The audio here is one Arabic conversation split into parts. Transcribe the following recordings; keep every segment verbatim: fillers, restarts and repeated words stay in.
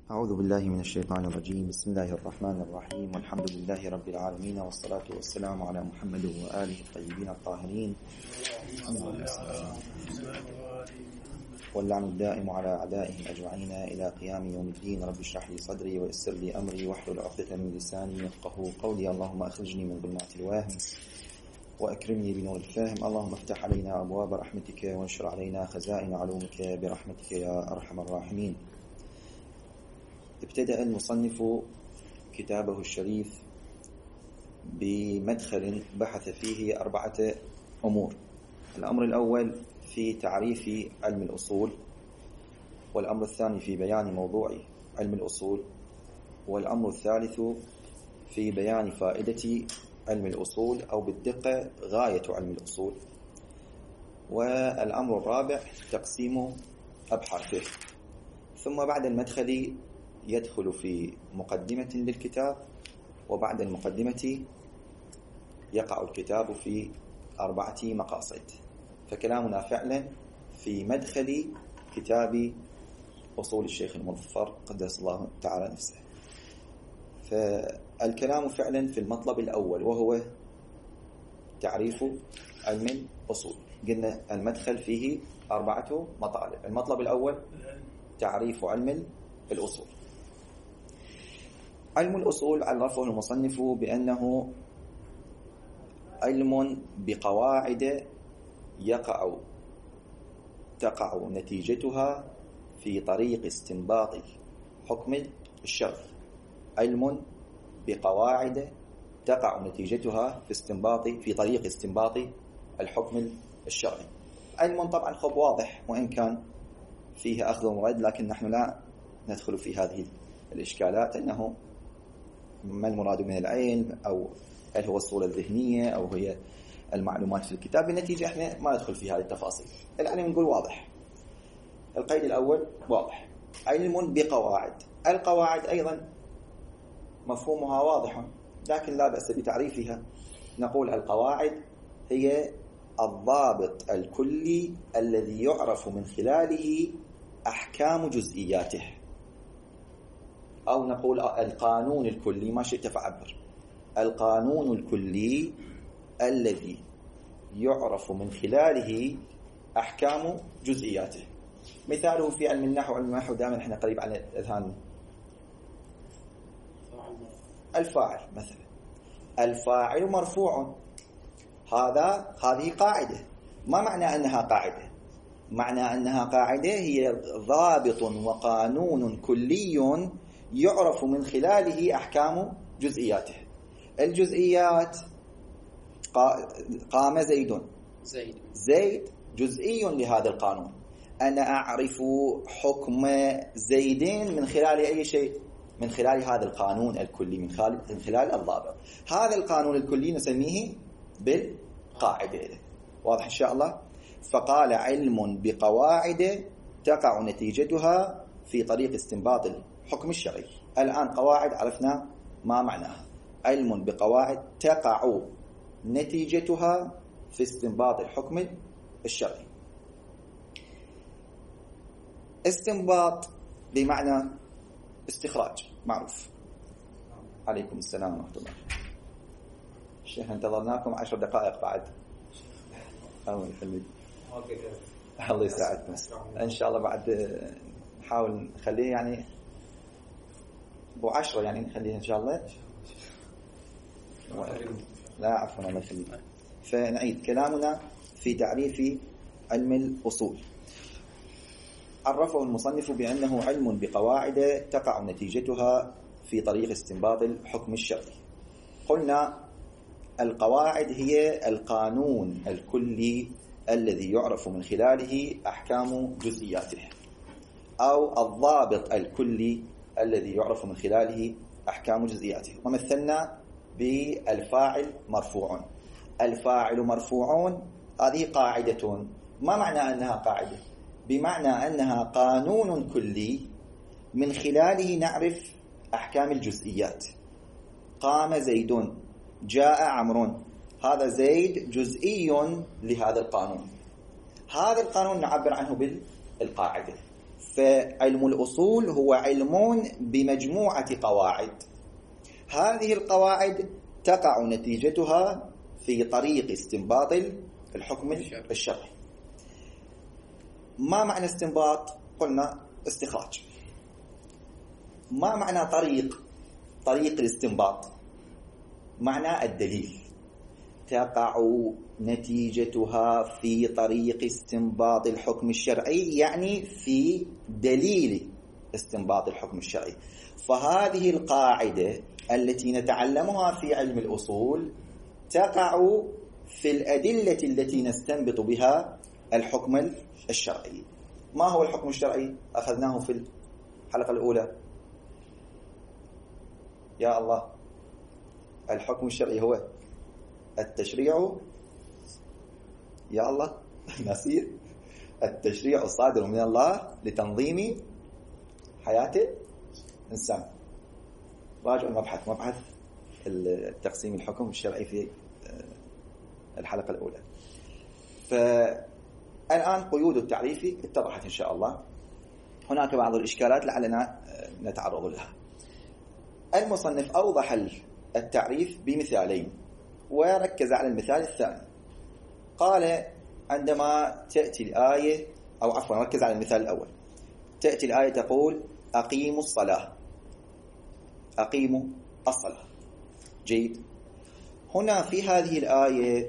أعوذ بالله من الشيطان الرجيم. بسم الله الرحمن الرحيم، والحمد لله رب العالمين، والصلاة والسلام على محمد وآله الطيبين الطاهرين، واللعن الدائم على أعدائهم أجمعين إلى قيام يوم الدين. رب اشرح لي صدري ويسر لي أمري واحلل عقدة من لساني يفقهوا قولي. اللهم أخرجني من ظلمات الوهم وأكرمني بنور الفهم. اللهم افتح علينا أبواب رحمتك وانشر علينا خزائن علومك برحمتك يا أرحم الراحمين. ابتدأ المصنف كتابه الشريف بمدخل بحث فيه أربعة أمور. الأمر الأول في تعريف علم الأصول، والأمر الثاني في بيان موضوع علم الأصول، والأمر الثالث في بيان فائدة علم الأصول أو بالدقة غاية علم الأصول، والأمر الرابع تقسيم أبحاثه. ثم بعد المدخل يدخل في مقدمة للكتاب، وبعد المقدمة يقع الكتاب في أربعة مقاصد. فكلامنا فعلا في مدخل كتاب أصول الشيخ المظفر قدس الله تعالى نفسه. فالكلام فعلا في المطلب الأول وهو تعريف علم الأصول. قلنا المدخل فيه أربعة مطالب. المطلب الأول تعريف علم الأصول. علم الأصول عرفه المصنف بأنه علم بقواعد يقع تقع نتيجتها في طريق استنباط حكم الشرع. علم بقواعد تقع نتيجتها في استنباط في طريق استنباط الحكم الشرعي. علم طبعا خب واضح وإن كان فيه أخذ ورد، لكن نحن لا ندخل في هذه الإشكالات، أنه ما المراد من العلم، أو هل هو الصورة الذهنية أو هي المعلومات في الكتاب. بالنتيجة احنا ما ندخل في هذه التفاصيل. الآن نقول واضح. القيد الأول واضح، علم بقواعد. القواعد أيضا مفهومها واضح، لكن لا بأس بتعريفها. نقول القواعد هي الضابط الكلي الذي يعرف من خلاله أحكام جزئياته، أو نقول القانون الكلي، ما شئت فعبر. القانون الكلي الذي يعرف من خلاله أحكام جزئياته. مثاله في علم النحو. علم النحو دائما احنا قريب عن الأذهان. الفاعل مثلا، الفاعل مرفوع. هذا هذه قاعدة. ما معنى أنها قاعدة؟ معنى أنها قاعدة هي ضابط وقانون كلي يعرف من خلاله أحكام جزئياته. الجزئيات قام زيد. زيد زيد جزئي لهذا القانون. أنا أعرف حكم زيدين من خلال أي شيء؟ من خلال هذا القانون الكلي، من خلال من خلال الضابط. هذا القانون الكلي نسميه بالقاعدة. واضح إن شاء الله؟ فقال علم بقواعد تقع نتيجتها في طريق استنباط الحكم الشرعي. الآن قواعد عرفنا ما معناها. علم بقواعد تقع نتيجتها في استنباط الحكم الشرعي. استنباط بمعنى استخراج، معروف. عليكم السلام ورحمة الله. الشيخ انتظرناكم عشر دقائق بعد. الله يخليك. الله يساعدكم إن شاء الله. بعد نحاول نخليه يعني بو عشرة، يعني نخليه إن شاء الله. لا عفوا، الله يخليك. فنعيد كلامنا في تعريف علم الأصول. عرفه المصنف بأنه علم بقواعد تقع نتيجتها في طريق استنباط الحكم الشرعي. قلنا القواعد هي القانون الكلي الذي يعرف من خلاله أحكام جزئياته، أو الضابط الكلي الذي يعرف من خلاله أحكام جزئياته. ومثلنا بالفاعل مرفوع. الفاعل مرفوع هذه قاعدة. ما معنى أنها قاعدة؟ بمعنى أنها قانون كلي من خلاله نعرف أحكام الجزئيات. قام زيد، جاء عمرو. هذا زيد جزئي لهذا القانون. هذا القانون نعبر عنه بالقاعدة. فعلم الأصول هو علم بمجموعة قواعد، هذه القواعد تقع نتيجتها في طريق استنباط الحكم الشرعي. ما معنى استنباط؟ قلنا استخراج. ما معنى طريق طريق الاستنباط؟ معنى الدليل، تقع نتيجتها في طريق استنباط الحكم الشرعي، يعني في دليل استنباط الحكم الشرعي. فهذه القاعدة التي نتعلمها في علم الأصول تقع في الأدلة التي نستنبط بها الحكم الشرعي. ما هو الحكم الشرعي؟ أخذناه في الحلقة الأولى. يا الله، الحكم الشرعي هو التشريع، يا الله نسير، التشريع الصادر من الله لتنظيم حياة الإنسان. راجع المبحث، مبحث التقسيم الحكم الشرعي في الحلقة الأولى. فالآن قيود التعريف اتضحت إن شاء الله. هناك بعض الإشكالات لعلنا نتعرض لها. المصنف أوضح التعريف بمثالين وركز على المثال الثاني. قال عندما تأتي الآية، أو عفوا ركز على المثال الأول، تأتي الآية تقول أقيموا الصلاة، أقيموا الصلاة. جيد. هنا في هذه الآية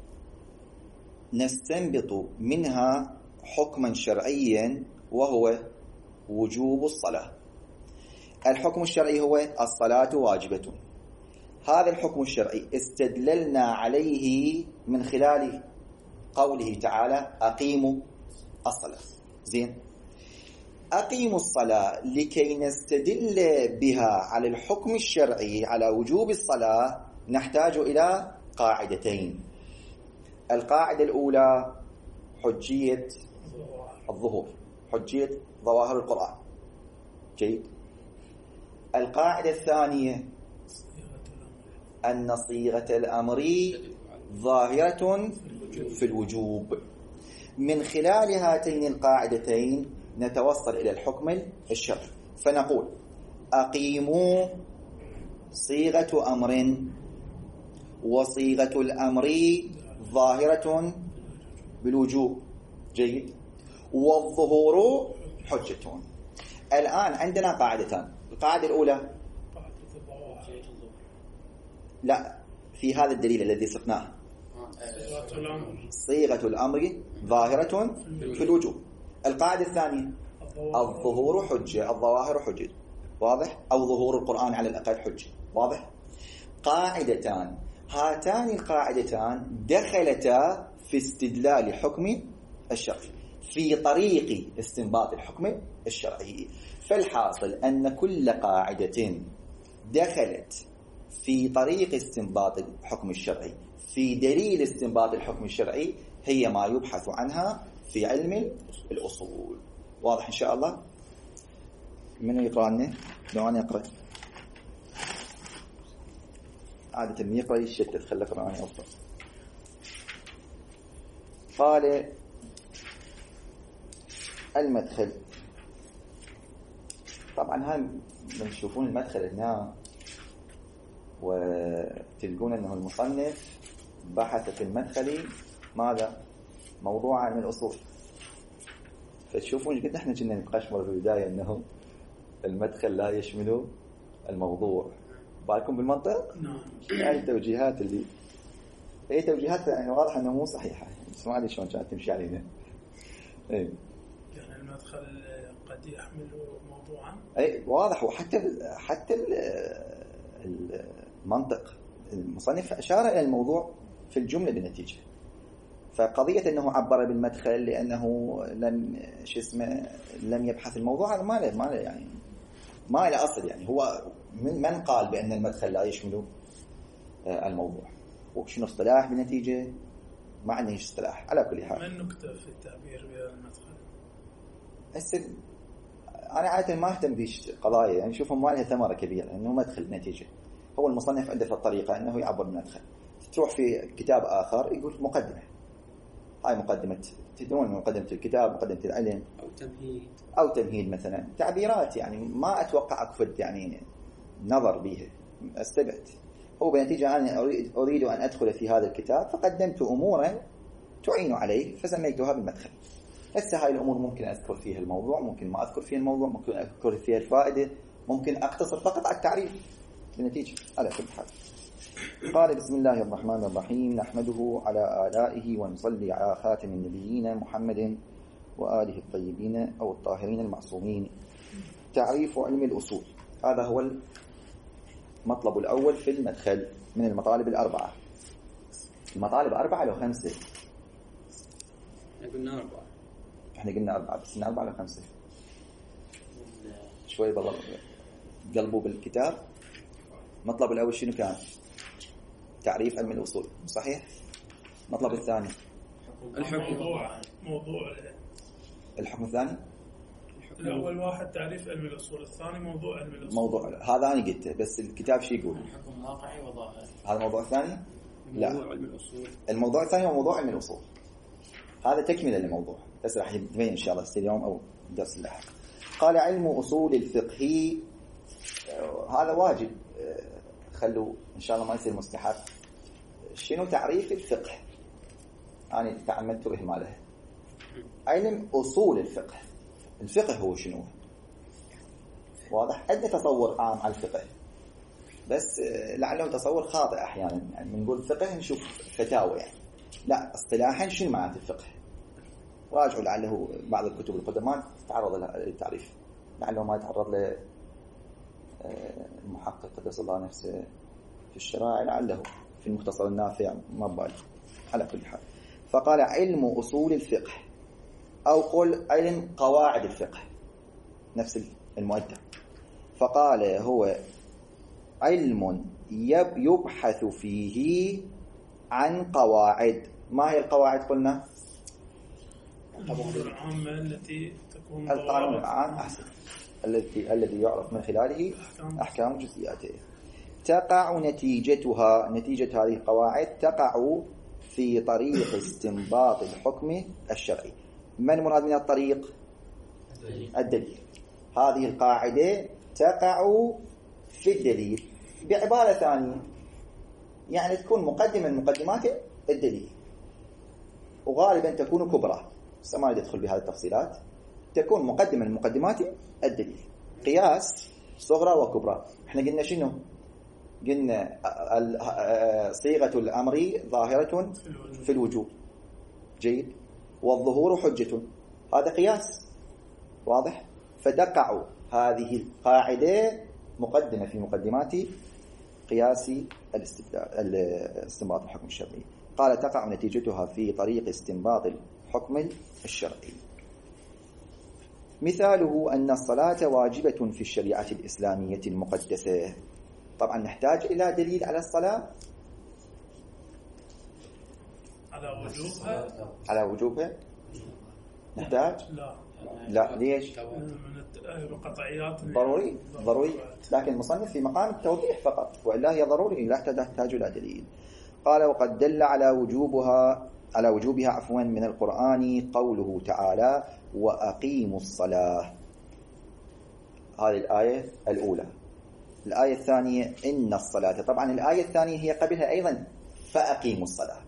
نستنبط منها حكما شرعيا وهو وجوب الصلاة. الحكم الشرعي هو الصلاة واجبة. هذا الحكم الشرعي استدللنا عليه من خلال قوله تعالى أقيموا الصلاة. زين، أقيموا الصلاة لكي نستدل بها على الحكم الشرعي على وجوب الصلاة نحتاج إلى قاعدتين. القاعدة الأولى حجية الظهور، حجية ظواهر القرآن. جيد. القاعدة الثانية أن صيغة الأمر ظاهرة في الوجوب. من خلال هاتين القاعدتين نتوصل إلى الحكم الشرعي، فنقول أقيموا صيغة أمر، وصيغة الأمر ظاهرة بالوجوب. جيد. والظهور حجة. الآن عندنا قاعدتان. القاعدة الأولى لا، في هذا الدليل الذي سقناه صيغة الأمر ظاهرة في الوجوب. القاعدة الثانية الظهور حجة، الظواهر حجة. واضح؟ أو ظهور القرآن على الأقل حجة. واضح؟ قاعدتان، هاتان القاعدتان دخلتا في استدلال حكم الشرعي في طريق استنباط الحكم الشرعي. فالحاصل أن كل قاعدة دخلت في طريق استنباط الحكم الشرعي في دليل استنباط الحكم الشرعي هي ما يبحث عنها في علم الأصول. واضح إن شاء الله؟ من يقرأ لنا؟ لو أنا أقرأ عادة من يقرأ يشتت، خلى قرآني أفضل. قال المدخل. طبعا هاي من تشوفون المدخل هنا وتلقون أنه المصنف بحث في المدخل ماذا؟ موضوع عن الأصول. فتشوفون قد احنا كنا نتقشمر في البداية أنه المدخل لا يشمل الموضوع. بالكم بالمنطق؟ نعم. هاي التوجيهات اللي هي توجيهات يعني واضح أنه مو صحيحة، بس ما أدري شلون كانت تمشي علينا. إيه. يعني المدخل قد يحمل موضوعا. أي واضح. وحتى ال حتى ال المنطق المصنف أشار إلى الموضوع في الجملة بالنتيجة. فقضية أنه عبر بالمدخل لأنه لم شو اسمه لم يبحث الموضوع، هذا ما له ما له يعني ما له أصل. يعني هو من من قال بأن المدخل لا يشمل الموضوع؟ وشنو اصطلاح بالنتيجة؟ ما عندنا ايش اصطلاح. على كل حال ما النكتة في التعبير بالمدخل؟ هسه أنا عادة ما أهتم بيش قضايا، يعني شوفهم ما لها ثمرة كبيرة إنه مدخل نتيجة. هو المصنف عنده في الطريقة إنه يعبر بالمدخل. تروح في كتاب آخر يقول مقدمة، تروح في كتاب آخر يقول مدخل. هو المصنف عنده في الطريقة إنه يعبر بالمدخل. هو المصنف عنده في الطريقة إنه يعبر بالمدخل. تروح في كتاب آخر يقول مقدمة. هاي مقدمة، تدرون مقدمة الكتاب، مقدمة العلم، أو تمهيد أو تمهيد مثلا، تعبيرات يعني ما أتوقع أكفد يعني نظر بها، استبعد. هو بنتيجة أنا أريد, أريد أن أدخل في هذا الكتاب، فقدمت أمورا تعين عليه فسميتها بالمدخل. هسه هاي الأمور ممكن أذكر فيها الموضوع، ممكن ما أذكر فيها الموضوع، ممكن أذكر فيها الفائدة، ممكن أقتصر فقط على التعريف بالنتيجة على كل حال. قال بسم الله الرحمن الرحيم، نحمده على آلائه ونصلي على خاتم النبيين محمد وآله الطيبين أو الطاهرين المعصومين. تعريف علم الأصول، هذا هو المطلب الأول في المدخل من المطالب الأربعة. المطالب أربعة لو خمسة؟ احنا قلنا أربعة. احنا قلنا أربعة، بس إن أربعة لو خمسة؟ شوي بالله قلبوا بالكتاب. المطلب الأول شنو كان؟ تعريف علم الأصول، صحيح؟ المطلب الثاني الحكم. موضوع موضوع الحكم الثاني. الأول واحد تعريف علم الأصول، الثاني موضوع علم الأصول. موضوع هذا أنا قلته، بس الكتاب شو يقول؟ الحكم واقعي وظاهري. هذا الموضوع الثاني؟ لا، موضوع علم الأصول. الموضوع الثاني هو موضوع علم الأصول. هذا تكملة للموضوع، بس راح يبين إن شاء الله اليوم أو درس اللاحق. قال علم أصول الفقه، هذا واجب، خلوا إن شاء الله ما يصير مستحب. شنو تعريف الفقه؟ أنا تعمدت إهماله. علم أصول الفقه، الفقه هو شنو؟ واضح؟ عندنا تصور عام على الفقه، بس لعله تصور خاطئ أحيانا. يعني بنقول فقه نشوف فتاوى يعني، لا، اصطلاحا شنو معنى الفقه؟ راجعوا لعله بعض الكتب القدماء تعرض للتعريف، لعله ما يتعرض له المحقق قدس الله نفسه في الشرائع، لعله في المختصر النافع، ما بالي. على كل حال، فقال علم أصول الفقه، أو قل علم قواعد الفقه، نفس المؤدى. فقال هو علم يبحث فيه عن قواعد. ما هي القواعد؟ قلنا الأمور العامة التي تكون القانون العام، أحسن، الذي الذي يعرف من خلاله أحكام جزئياته. تقع نتيجتها، نتيجة هذه القواعد تقع في طريق استنباط الحكم الشرعي. ما المراد من الطريق؟ الدليل. هذه القاعدة تقع في الدليل. بعبارة ثانية يعني تكون مقدمة من مقدمات الدليل، وغالبا تكون كبرى، بس ما ندخل بهذه التفصيلات. تكون مقدمة من مقدمات الدليل، قياس صغرى وكبرى. احنا قلنا شنو؟ قلنا صيغة الأمر ظاهرة في الوجوب، جيد، والظهور حجة، هذا قياس، واضح؟ فتقع هذه القاعدة مقدمة في مقدمات قياس الاستنباط الحكم الشرعي. قال تقع نتيجتها في طريق استنباط الحكم الشرعي. مثاله أن الصلاة واجبة في الشريعة الإسلامية المقدسة. طبعا نحتاج إلى دليل على الصلاة، على وجوبها، على وجوبها نحتاج؟ لا لا، ليش؟ من القطعيات ضروري ضروري، لكن المصنف في مقام التوضيح فقط، وإلا هي ضروري لا تحتاج إلى دليل. قال وقد دل على وجوبها على وجوبها عفوا من القرآن قوله تعالى وأقيموا الصلاة، هذه الآية الأولى. الآية الثانية إن الصلاة، طبعا الآية الثانية هي قبلها أيضا فأقيموا الصلاة.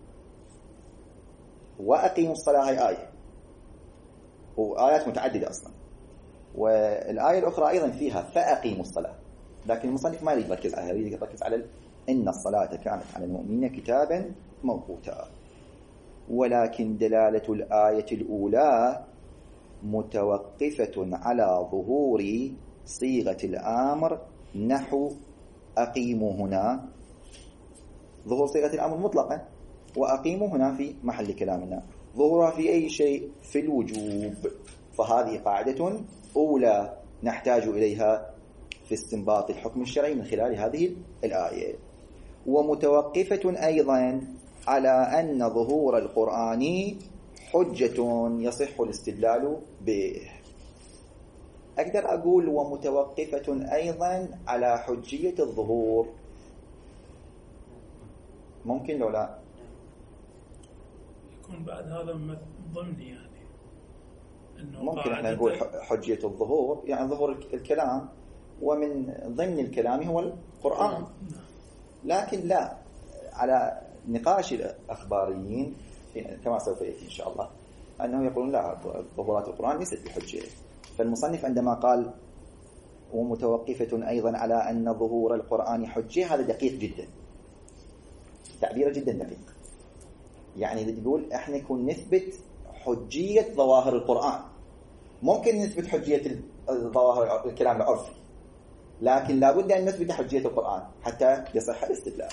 وأقيموا الصلاة هي آية، وآيات متعددة أصلا، والآية الأخرى أيضا فيها فأقيموا الصلاة، لكن المصنف ما يريد يركز عليها، يريد يركز على إن الصلاة كانت على المؤمنين كتابا موقوتا. ولكن دلالة الآية الأولى متوقفة على ظهور صيغة الأمر، نحو أقيموا هنا، ظهور صيغة الأمر مطلقا، وأقيموا هنا في محل كلامنا ظهورها في أي شيء؟ في الوجوب. فهذه قاعدة أولى نحتاج إليها في استنباط الحكم الشرعي من خلال هذه الآية. ومتوقفة أيضا على أن ظهور القرآن حجة يصح الاستدلال به. أقدر أقول ومتوقفة أيضا على حجية الظهور، ممكن لو لا يكون بعد هذا ضمني يعني إنه ممكن احنا نقول حجية الظهور يعني ظهور الكلام، ومن ضمن الكلام هو القرآن. لكن لا، على نقاش الأخباريين كما سوف يأتي إن شاء الله أنه يقولون لا، ظهورات القرآن ليست بحجة. فالمصنف عندما قال ومتوقفة أيضا على أن ظهور القرآن حجة، هذا دقيق جدا، تعبيره جدا دقيق. يعني يقول احنا نكون نثبت حجية ظواهر القرآن، ممكن نثبت حجية ظواهر الكلام العرفي، لكن لابد أن نثبت حجية القرآن حتى يصح الاستدلال.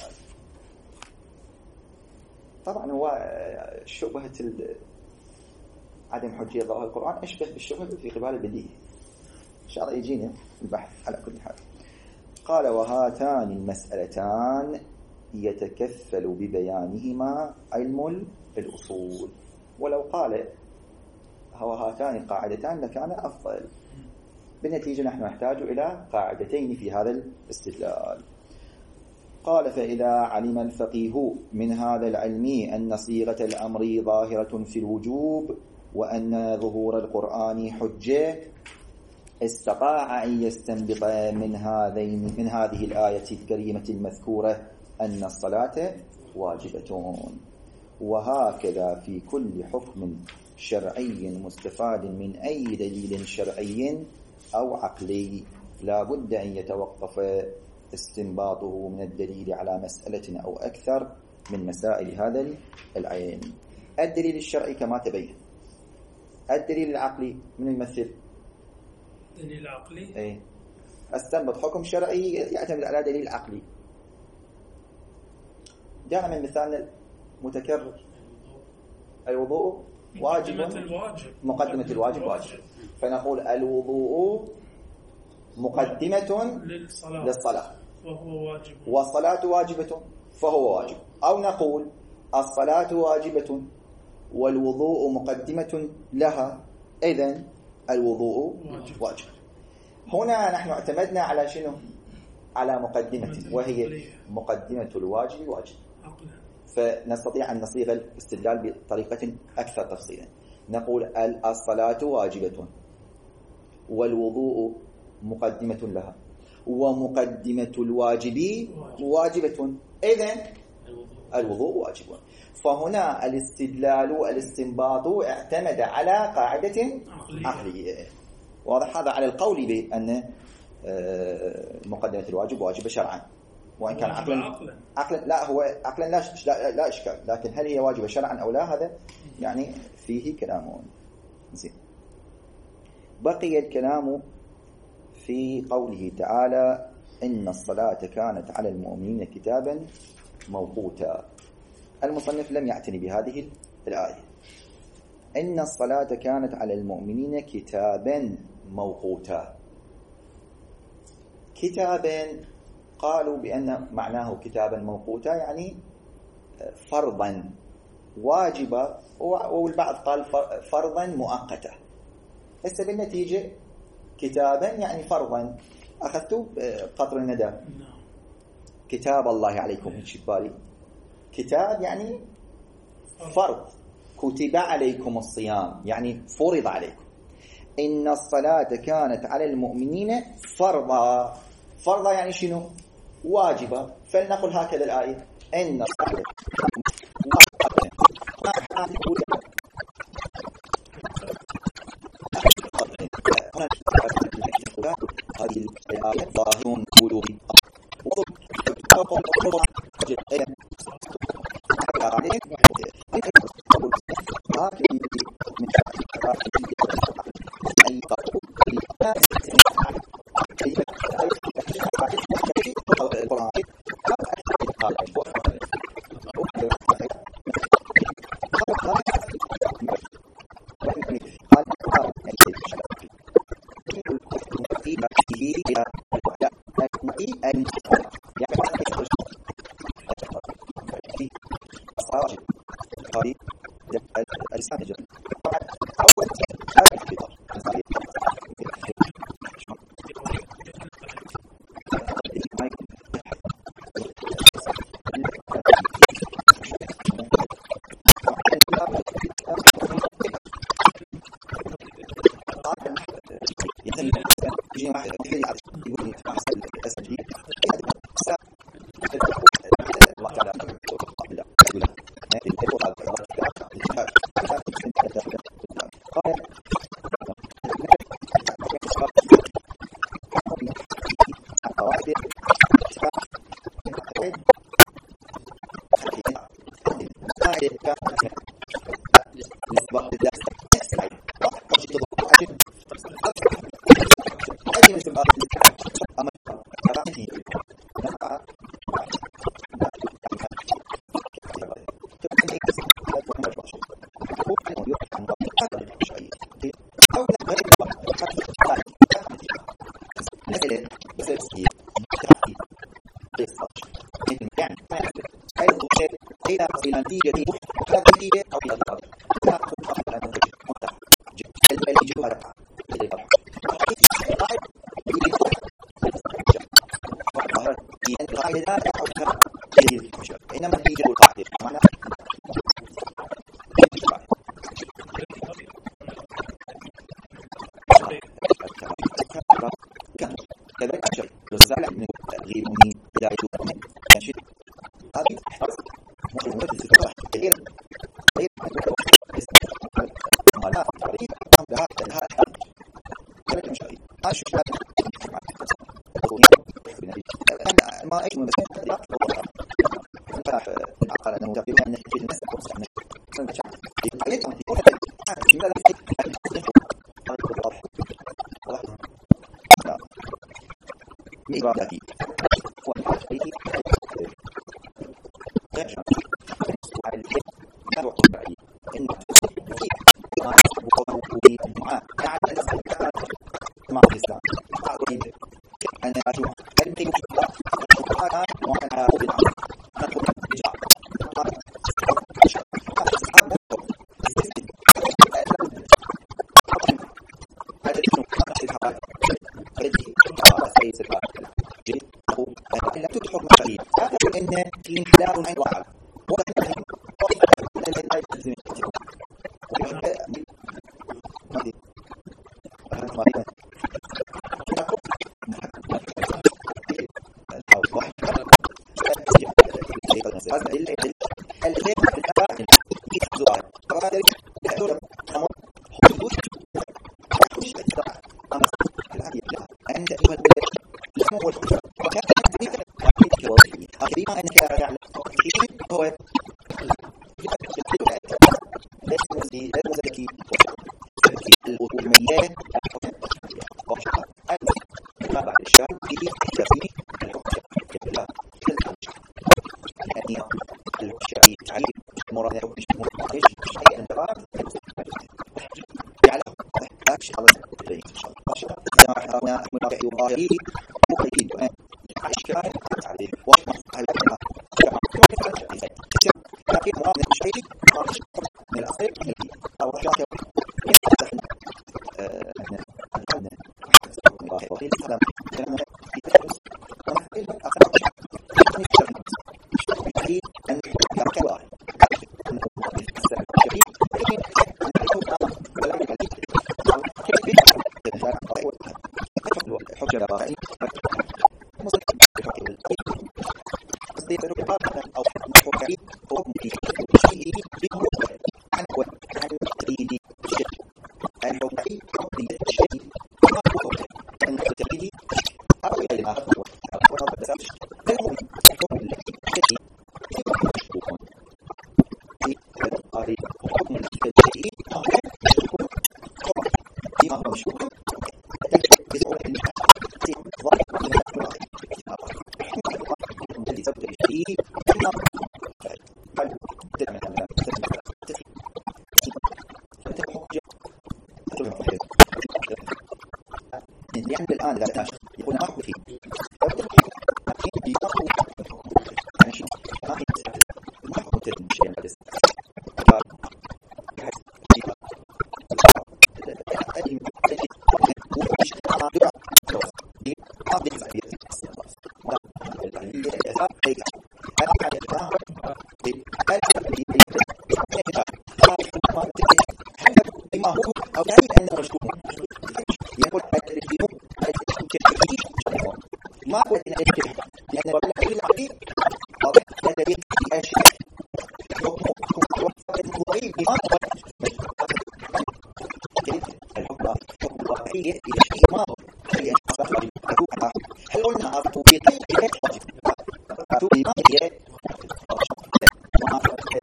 طبعا هو شبهة عدم حجية ظواهر القرآن أشبه بالشبهة في قبال البديهة، إن شاء الله يجينا البحث على كل حال. قال وهاتان المسألتان يتكفل ببيانهما علم الأصول. ولو قال وهاتان القاعدتان لكان أفضل. بالنتيجة نحن نحتاج إلى قاعدتين في هذا الاستدلال. قال فإذا علم الفقيه من هذا العلم أن صيغة الأمر ظاهرة في الوجوب وأن ظهور القرآن حجة، استطاع أن يستنبط من هذين من هذه الآية الكريمة المذكورة أن الصلاة واجبة. وهكذا في كل حكم شرعي مستفاد من أي دليل شرعي أو عقلي لا بد أن يتوقف استنباطه من الدليل على مسألة أو أكثر من مسائل هذا العلم. الدليل الشرعي كما تبين. الدليل العقلي من يمثل؟ دليل عقلي ايه، استنبط حكم شرعي يعتمد على دليل عقلي. جاءنا من مثال متكرر، الوضوء واجب، مقدمة الواجب مقدمة الواجب واجب، فنقول الوضوء مقدمة للصلاة, للصلاة وهو واجب، والصلاة واجبة فهو واجب. أو نقول الصلاة واجبة والوضوء مقدمة لها، إذن الوضوء واجب. واجب. هنا نحن اعتمدنا على شنو؟ على مقدمة، وهي مقدمة الواجب واجب. فنستطيع أن نصيغ الاستدلال بطريقة أكثر تفصيلا. نقول الصلاة واجبة والوضوء مقدمة لها ومقدمة الواجب واجبة، إذن الوضوء واجب. فهنا الاستدلال والاستنباط اعتمد على قاعدة عقلية. واضح هذا على القول بأن مقدمة الواجب واجب شرعا، وإن كان عقلا عقلا لا هو عقلا لا, لا, لا إشكال، لكن هل هي واجبة شرعا أو لا هذا يعني فيه كلام. زين. بقي الكلام في قوله تعالى إن الصلاة كانت على المؤمنين كتابا موقوتا. المصنف لم يعتني بهذه الآية. إن الصلاة كانت على المؤمنين كتابا موقوتا. كتابا قالوا بأن معناه كتابا موقوتا يعني فرضا واجبا، والبعض قال فرضا مؤقتا. هسه بالنتيجة كتابا يعني فرضا. أخذتوا قطر الندى كتاب الله عليكم هالشبالي، كتاب يعني فرض، كتب عليكم الصيام يعني فرض عليكم. إن الصلاة كانت على المؤمنين فرضا. فرضا يعني شنو؟ واجبة. فلنقل هكذا الآية إن الصلاة هذه الآية ظاهر قلوبي إلى بسيط يعني حيث إلى إلى نتيجة هذه النتيجة أو إلى الضرب لا تطلق على نتيجة مطلق الجهة رفع القاعدة لا تحكم إنما نتيجة القاعدة معنى كذلك الشيء يزال من تغيير من بداية من ينشد هذه تحتاج مهمة الفكرة غير غير ما لا تعريف أمرها لها كذلك مشاهد هذا شو ما أي من بس لا أنا أقول أنه تقريبا أن الناس تقول أن يتعلم أن يكون من إرادتي والحقيقي يجب على الحق والحقيقي إن ما يسبقه بالدعاء على الاستقرار مع الإسلام أريد أن أشوف أنتي وأنا وأنا بالعمل نقول بجاء إن في انحدار عن وقع وكان لأن الآن لا تناشط يكون أخذ فيه يعني شيء ما في ما هو ترى شيء ما بس أو يعني أنه مشكوك يقول ما هو الذي لأن ربنا كل عقيد واضح الذي أشياء ضعيف بما الحكم الحكم الواقعي يشيء ما هو هي هل قلنا أعطوا بيتين أعطوا بما هي وما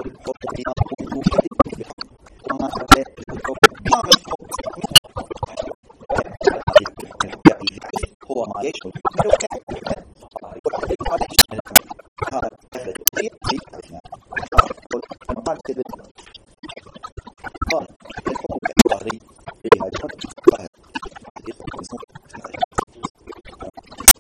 هو ما يشمل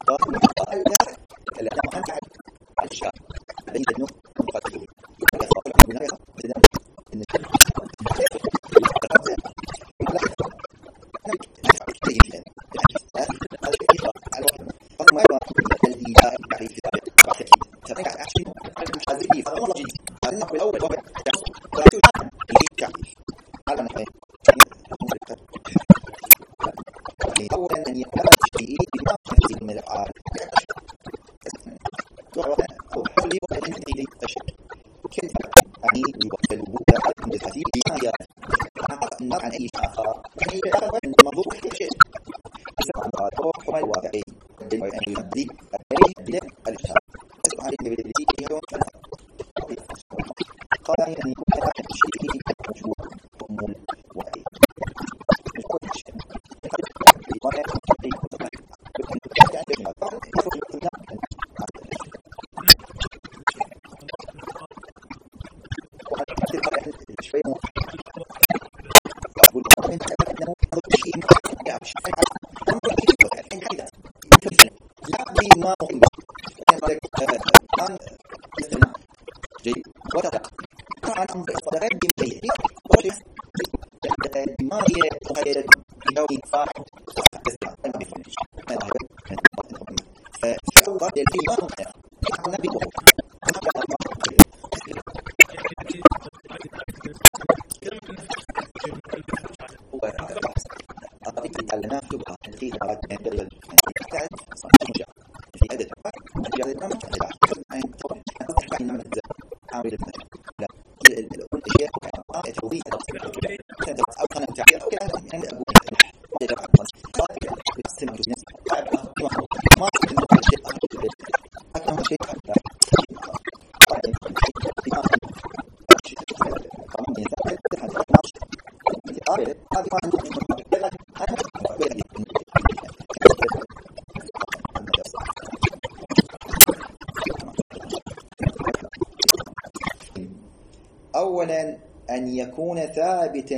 أولا أن يكون ثابتا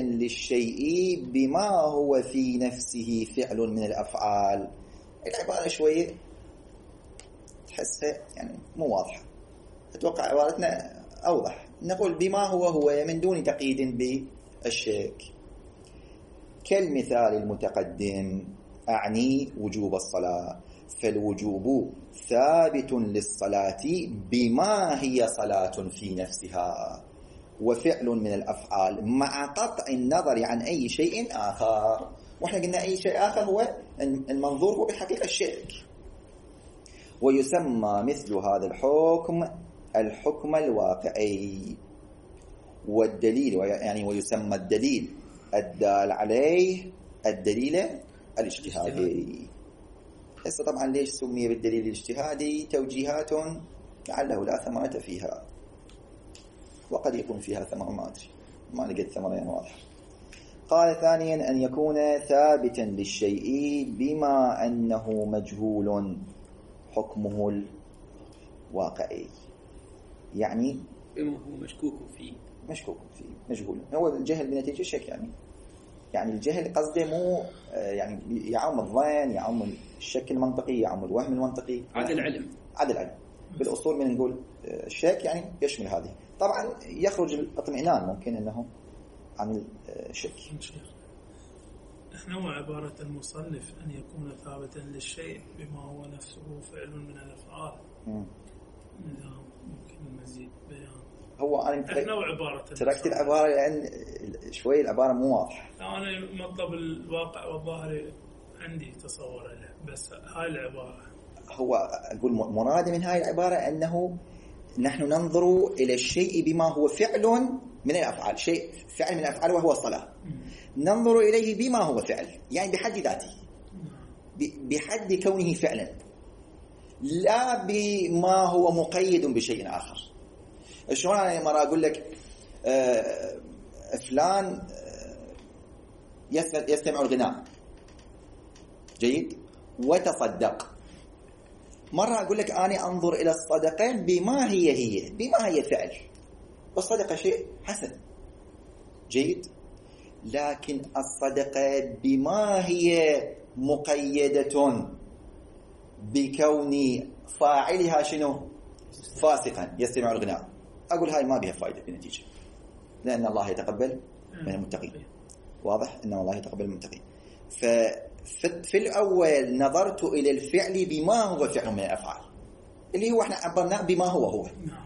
للشيء بما هو في نفسه فعل من الأفعال. العبارة شوية تحسها يعني مو واضحة، أتوقع عبارتنا أوضح. نقول بما هو هو من دون تقييد بالشيء، كالمثال المتقدم أعني وجوب الصلاة، فالوجوب ثابت للصلاة بما هي صلاة في نفسها وفعل من الأفعال مع قطع النظر عن أي شيء آخر. وإحنا قلنا أي شيء آخر هو المنظور هو بالحقيقة الشيء. ويسمى مثل هذا الحكم الحكم الواقعي، والدليل يعني ويسمى الدليل الدال عليه الدليل الاجتهادي. هسه طبعا ليش سمي بالدليل الاجتهادي؟ توجيهات لعله لا ثمرة فيها، وقد يكون فيها ثمرة، ما أدري، ما لقيت ثمرة يعني واضحة. قال ثانيا أن يكون ثابتا للشيء بما أنه مجهول حكمه الواقعي، يعني بما هو مشكوك فيه مشكوك فيه مجهول. هو الجهل بنتيجة الشك، يعني يعني الجهل قصده مو يعني يعم الظن، يعم الشك المنطقي، يعم الوهم المنطقي، عدل علم. عدل علم بالأصول من نقول الشك يعني يشمل هذه. طبعا يخرج الاطمئنان ممكن أنه عن الشك. نحن وعبارة المصنف أن يكون ثابتا للشيء بما هو نفسه فعل من الأفعال. ممكن المزيد بيان. هو أنا ترك... تركت العبارة لأن شوي العبارة مو واضحة. أنا مطلب الواقع والظاهر عندي تصور له، بس هاي العبارة هو أقول مراد من هاي العبارة أنه نحن ننظر إلى الشيء بما هو فعل من الأفعال، شيء فعل من الأفعال وهو الصلاة، ننظر إليه بما هو فعل، يعني بحد ذاته، بحد كونه فعلا، لا بما هو مقيد بشيء آخر. شلون أنا مرة أقول لك آه فلان آه يستمع الغناء جيد وتصدق، مرة أقول لك أنا أنظر إلى الصدقة بما هي هي بما هي فعل، والصدقة شيء حسن جيد، لكن الصدقة بما هي مقيدة بكون فاعلها شنو فاسقا يستمع الغناء، أقول هاي ما بها فائدة بالنتيجة، لأن الله يتقبل من المتقين. واضح أن الله يتقبل من المتقين. ففي الأول نظرت إلى الفعل بما هو فعل من الأفعال اللي هو احنا عبرناه بما هو هو،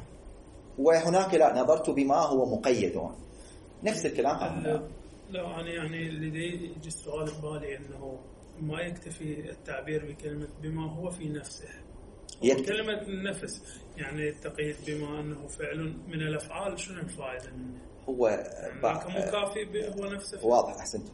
وهناك لا نظرت بما هو مقيد. نفس الكلام هذا. لا أنا يعني اللي يجي السؤال ببالي أنه ما يكتفي التعبير بكلمة بما هو في نفسه، كلمة النفس يعني التقييد بما أنه فعل من الأفعال، شنو الفائدة منه؟ هو يعني مكافي هو نفسه. واضح. أحسنت.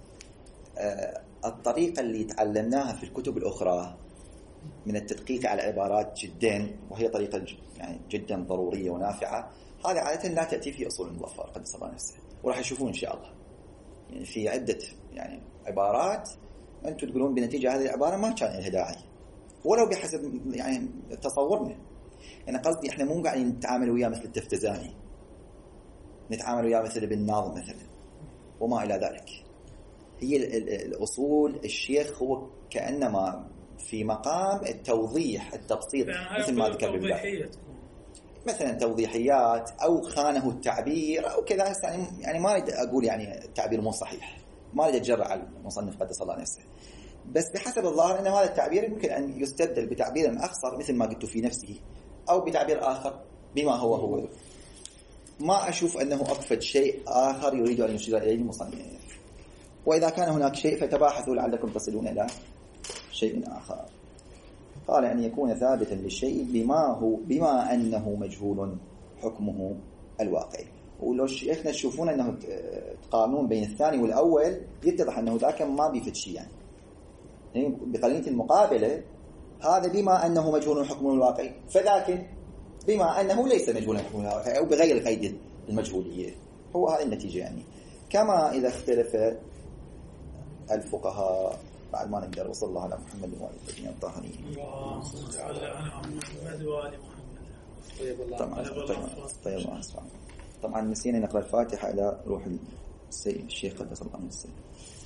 الطريقة اللي تعلمناها في الكتب الأخرى من التدقيق على العبارات جدا، وهي طريقة يعني جدا ضرورية ونافعة، هذه عادة لا تأتي في أصول المظفر قدس الله نفسه، وراح يشوفون إن شاء الله يعني في عدة يعني عبارات أنتم تقولون بنتيجة هذه العبارة ما كان لها داعي ولو بحسب يعني تصورنا. يعني قصدي إحنا مو قاعدين نتعامل وياه مثل التفتزاني، نتعامل وياه مثل ابن ناظم مثلا وما إلى ذلك. هي الأصول الشيخ هو كأنما في مقام التوضيح التبسيط مثل ما ذكر بالله، مثلا توضيحيات أو خانه التعبير أو كذا. يعني يعني ما أريد أقول يعني التعبير مو صحيح، ما أريد أتجرأ على المصنف قدس الله نفسه، بس بحسب الظاهر أن هذا التعبير يمكن أن يستبدل بتعبير أخصر مثل ما قلت في نفسه، أو بتعبير آخر بما هو هو. ما أشوف أنه أفد شيء آخر يريد أن يشير إليه المصنف، وإذا كان هناك شيء فتباحثوا لعلكم تصلون إلى شيء آخر. قال أن يكون ثابتا للشيء بما هو بما أنه مجهول حكمه الواقعي. ولو شيخنا تشوفون أنه تقارنون بين الثاني والأول يتضح أنه ذاك ما بيفيد شيء، يعني بقرينة المقابلة هذا بما أنه مجهول حكمه الواقعي، فذاك بما أنه ليس مجهول حكمه الواقعي أو بغير قيد المجهولية. هو هذه النتيجة. يعني كما إذا اختلف الفقهاء بعد ما نقدر وصل الله على محمد وآل الذين الطاهرين. اللهم صل على محمد وآل محمد. طيب الله. طبعا طيب الله سبحانه. طبعا نسينا نقرأ الفاتحة إلى روح السيد الشيخ قدس الله سره.